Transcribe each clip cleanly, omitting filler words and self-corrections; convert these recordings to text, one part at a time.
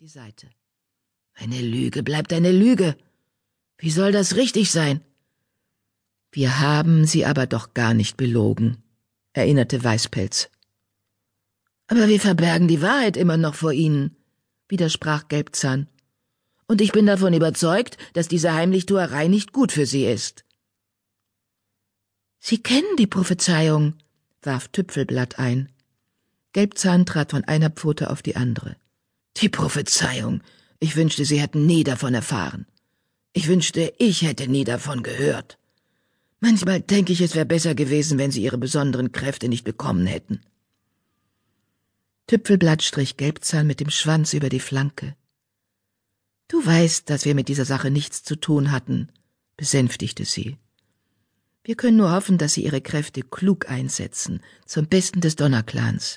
die Seite. »Eine Lüge bleibt eine Lüge. Wie soll das richtig sein?« »Wir haben sie aber doch gar nicht belogen«, erinnerte Weißpelz. »Aber wir verbergen die Wahrheit immer noch vor Ihnen«, widersprach Gelbzahn. »Und ich bin davon überzeugt, dass diese Heimlichtuerei nicht gut für Sie ist.« »Sie kennen die Prophezeiung«, warf Tüpfelblatt ein. Gelbzahn trat von einer Pfote auf die andere. »Die Prophezeiung. Ich wünschte, Sie hätten nie davon erfahren. Ich wünschte, ich hätte nie davon gehört. Manchmal denke ich, es wäre besser gewesen, wenn Sie Ihre besonderen Kräfte nicht bekommen hätten.« Tüpfelblatt strich Gelbzahn mit dem Schwanz über die Flanke. »Du weißt, dass wir mit dieser Sache nichts zu tun hatten«, besänftigte sie. »Wir können nur hoffen, dass Sie Ihre Kräfte klug einsetzen, zum Besten des Donnerclans.«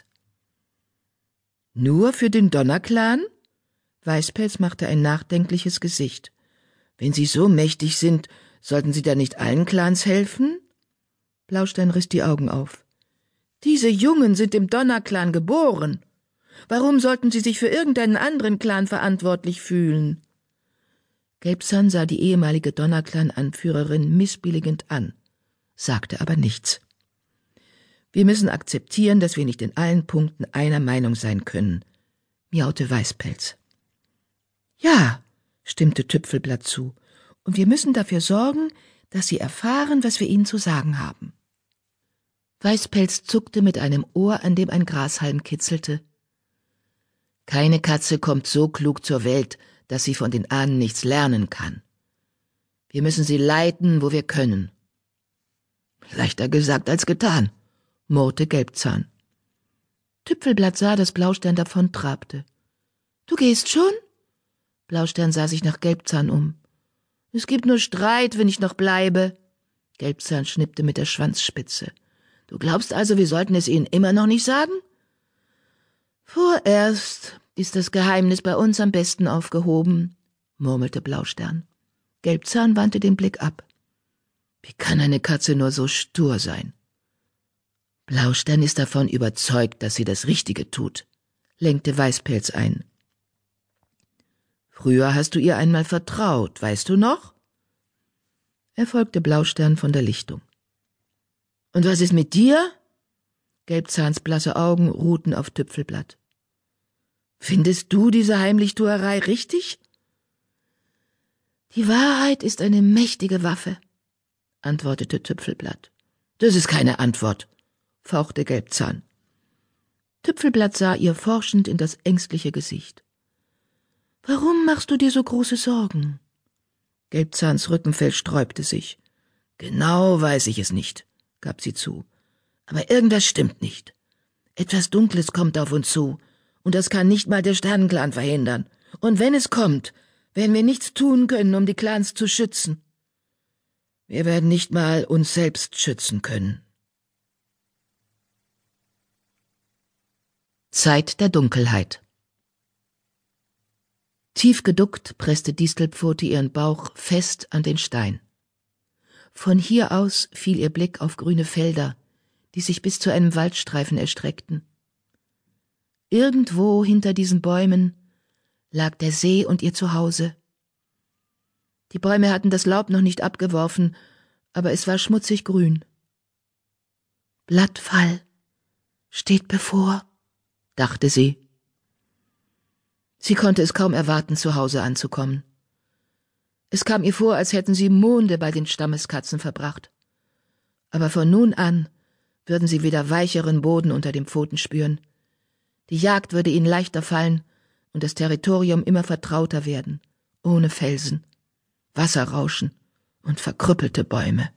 »Nur für den Donnerclan?« Weißpelz machte ein nachdenkliches Gesicht. »Wenn Sie so mächtig sind, sollten Sie da nicht allen Clans helfen?« Blaustein riss die Augen auf. »Diese Jungen sind im Donnerclan geboren. Warum sollten sie sich für irgendeinen anderen Clan verantwortlich fühlen?« Gelbzahn sah die ehemalige Donnerclan-Anführerin missbilligend an, sagte aber nichts. »Wir müssen akzeptieren, dass wir nicht in allen Punkten einer Meinung sein können«, miaute Weißpelz. »Ja«, stimmte Tüpfelblatt zu, »und wir müssen dafür sorgen, dass Sie erfahren, was wir Ihnen zu sagen haben.« Weißpelz zuckte mit einem Ohr, an dem ein Grashalm kitzelte. »Keine Katze kommt so klug zur Welt, dass sie von den Ahnen nichts lernen kann. Wir müssen sie leiten, wo wir können.« »Leichter gesagt als getan«, murrte Gelbzahn. Tüpfelblatt sah, dass Blaustein davontrabte. »Du gehst schon?« Blaustein sah sich nach Gelbzahn um. »Es gibt nur Streit, wenn ich noch bleibe.« Gelbzahn schnippte mit der Schwanzspitze. »Du glaubst also, wir sollten es ihnen immer noch nicht sagen?« »Vorerst ist das Geheimnis bei uns am besten aufgehoben«, murmelte Blaustern. Gelbzahn wandte den Blick ab. »Wie kann eine Katze nur so stur sein?« »Blaustern ist davon überzeugt, dass sie das Richtige tut«, lenkte Weißpelz ein. »Früher hast du ihr einmal vertraut, weißt du noch?« Er folgte Blaustern von der Lichtung. »Und was ist mit dir?« Gelbzahns blasse Augen ruhten auf Tüpfelblatt. »Findest du diese Heimlichtuerei richtig?« »Die Wahrheit ist eine mächtige Waffe«, antwortete Tüpfelblatt. »Das ist keine Antwort«, fauchte Gelbzahn. Tüpfelblatt sah ihr forschend in das ängstliche Gesicht. »Warum machst du dir so große Sorgen?« Gelbzahns Rückenfell sträubte sich. »Genau weiß ich es nicht«, gab sie zu. »Aber irgendwas stimmt nicht. Etwas Dunkles kommt auf uns zu, und das kann nicht mal der Sternenclan verhindern. Und wenn es kommt, werden wir nichts tun können, um die Clans zu schützen. Wir werden nicht mal uns selbst schützen können.« Zeit der Dunkelheit. Tief geduckt presste Distelpfote ihren Bauch fest an den Stein. Von hier aus fiel ihr Blick auf grüne Felder, die sich bis zu einem Waldstreifen erstreckten. Irgendwo hinter diesen Bäumen lag der See und ihr Zuhause. Die Bäume hatten das Laub noch nicht abgeworfen, aber es war schmutzig grün. »Blattfall steht bevor«, dachte sie. Sie konnte es kaum erwarten, zu Hause anzukommen. Es kam ihr vor, als hätten sie Monde bei den Stammeskatzen verbracht. Aber von nun an würden sie wieder weicheren Boden unter den Pfoten spüren. Die Jagd würde ihnen leichter fallen und das Territorium immer vertrauter werden, ohne Felsen, Wasserrauschen und verkrüppelte Bäume.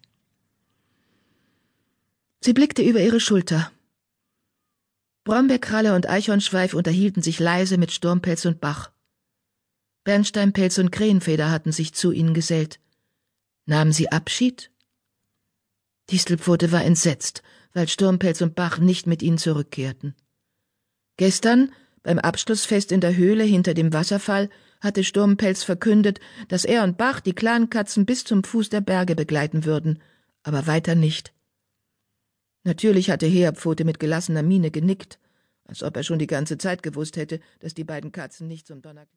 Sie blickte über ihre Schulter. Brombeerkralle und Eichhornschweif unterhielten sich leise mit Sturmpelz und Bach. Bernsteinpelz und Krähenfeder hatten sich zu ihnen gesellt. Nahmen sie Abschied? Distelpfote war entsetzt, weil Sturmpelz und Bach nicht mit ihnen zurückkehrten. Gestern, beim Abschlussfest in der Höhle hinter dem Wasserfall, hatte Sturmpelz verkündet, dass er und Bach die Clankatzen bis zum Fuß der Berge begleiten würden, aber weiter nicht. Natürlich hatte Heerpfote mit gelassener Miene genickt, als ob er schon die ganze Zeit gewusst hätte, dass die beiden Katzen nicht zum Donnerclan